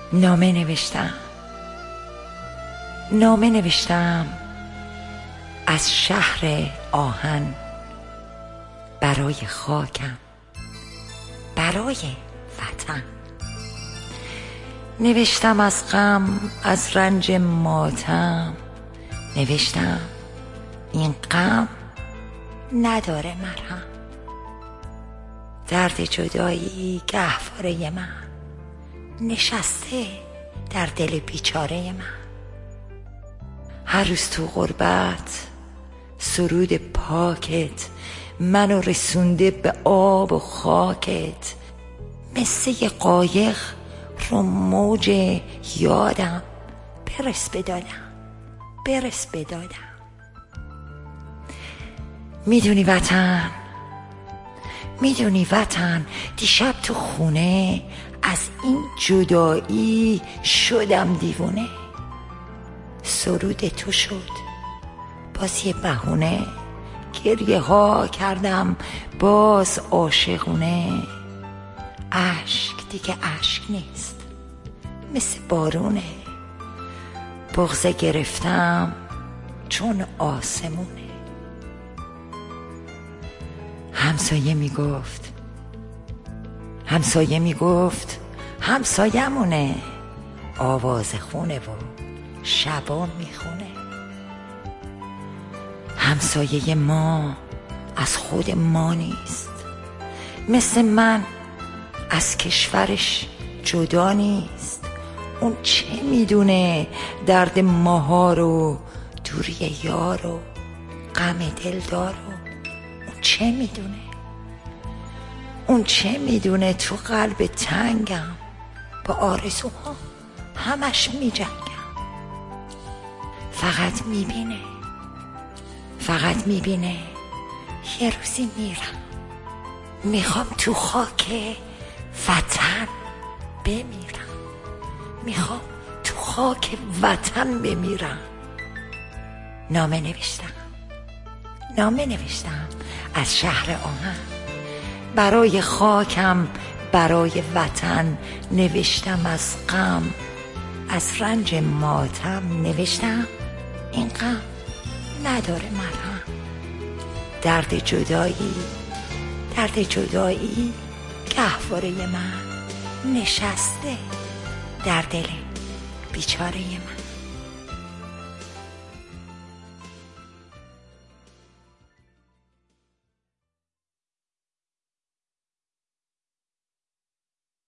نامه نوشتم از شهر آهن برای خاکم، برای وطن. نوشتم از غم، از رنج ماتم، نوشتم این غم نداره مرهم. درد جدایی گهواره من نشسته در دل بیچاره من. هر روز تو غربت سرود پاکت منو رسونده به آب و خاکت. مثل یه قایق رو موج یادم برس بدادم. میدونی وطن دیشب تو خونه از این جدایی شدم دیوونه. سرود تو شد باز یه بهونه، گریه ها کردم باز عاشقونه. اشک دیگه اشک نیست، مثل بارونه. بغضه گرفتم چون آسمونه. همسایه میگفت همسایمونه. آواز خونه و شبا میخونه. همسایه ما از خود ما نیست، مثل من از کشورش جدا نیست. اون چه میدونه درد ماها رو، دوری یار و غم دلدار رو. اون چه میدونه تو قلب تنگم با آرزوها همش میجنگم. فقط میبینه یه روزی میرم، میخوام تو خاک وطن بمیرم. نامه نوشتم از شهر آهن برای خاکم، برای وطن. نوشتم از غم، از رنج ماتم. نوشتم این غم نداره مرهم. درد جدایی گهواره من نشسته در دل بیچاره من.